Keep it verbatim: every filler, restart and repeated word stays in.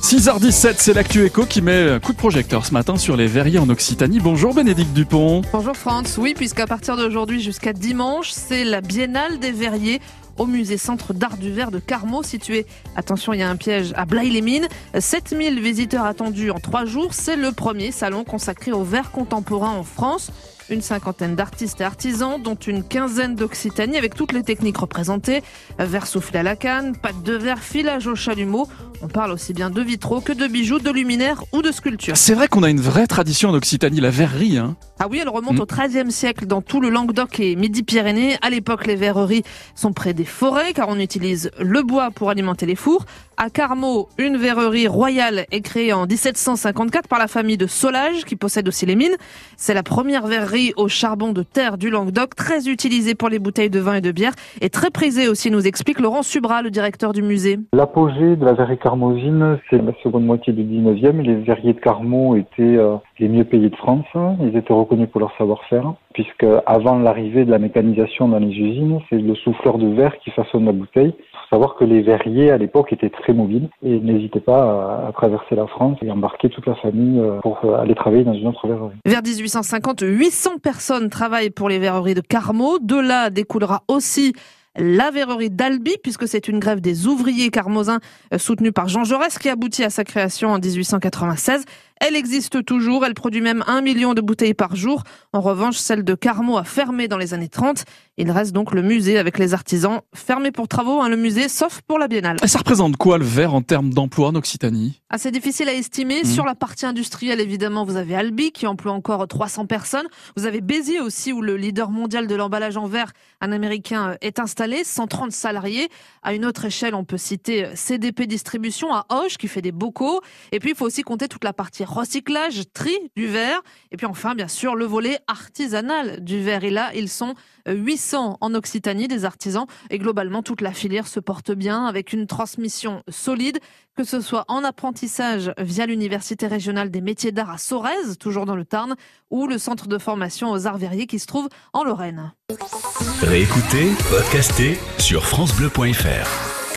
six heures dix-sept, c'est l'actu éco qui met un coup de projecteur ce matin sur les verriers en Occitanie. Bonjour Bénédicte Dupont. Bonjour France, oui, puisqu'à partir d'aujourd'hui jusqu'à dimanche, c'est la Biennale des verriers au musée Centre d'Art du Verre de Carmaux, situé, attention, il y a un piège, à Blaye-les-Mines. sept mille visiteurs attendus en trois jours. C'est le premier salon consacré au verre contemporain en France. Une cinquantaine d'artistes et artisans, dont une quinzaine d'Occitanie, avec toutes les techniques représentées. Verre soufflé à la canne, pâte de verre, filage au chalumeau. On parle aussi bien de vitraux que de bijoux, de luminaires ou de sculptures. C'est vrai qu'on a une vraie tradition en Occitanie, la verrerie. Hein. Ah oui, elle remonte mmh. au treizième siècle dans tout le Languedoc et Midi-Pyrénées. À l'époque, les verreries sont près des forêts car on utilise le bois pour alimenter les fours. À Carmaux, une verrerie royale est créée en dix-sept cent cinquante-quatre par la famille de Solage qui possède aussi les mines. C'est la première verrerie au charbon de terre du Languedoc, très utilisée pour les bouteilles de vin et de bière et très prisée aussi, nous explique Laurent Subra, le directeur du musée. L'apogée de la verrerie carmosine, c'est la seconde moitié du dix-neuvième. Les verriers de Carmaux étaient euh, les mieux payés de France. Ils étaient reconnus pour leur savoir-faire, puisque avant l'arrivée de la mécanisation dans les usines, c'est le souffleur de verre qui façonne la bouteille. Il faut savoir que les verriers à l'époque étaient très mobiles et n'hésitaient pas à, à traverser la France et embarquer toute la famille pour aller travailler dans une autre verrerie. Vers dix-huit cent cinquante, huit cents personnes travaillent pour les verreries de Carmaux. De là découlera aussi la verrerie d'Albi, puisque c'est une grève des ouvriers carmozins soutenue par Jean Jaurès qui aboutit à sa création en dix-huit cent quatre-vingt-seize. Elle existe toujours, elle produit même un million de bouteilles par jour. En revanche, celle de Carmaux a fermé dans les années trente. Il reste donc le musée avec les artisans. Fermé pour travaux, hein, le musée, sauf pour la Biennale. Et ça représente quoi le verre en termes d'emploi en Occitanie ? Ah, c'est difficile à estimer. Mmh. Sur la partie industrielle, évidemment, vous avez Albi qui emploie encore trois cents personnes. Vous avez Béziers aussi, où le leader mondial de l'emballage en verre, un Américain, est installé, cent trente salariés. À une autre échelle, on peut citer C D P Distribution à Auch qui fait des bocaux. Et puis, il faut aussi compter toute la partie recyclage, tri du verre. Et puis enfin, bien sûr, le volet artisanal du verre. Et là, ils sont huit cents en Occitanie, des artisans. Et globalement, toute la filière se porte bien avec une transmission solide, que ce soit en apprentissage via l'Université régionale des métiers d'art à Sorèze, toujours dans le Tarn, ou le centre de formation aux arts verriers qui se trouve en Lorraine. Réécoutez, podcastez sur francebleu point fr.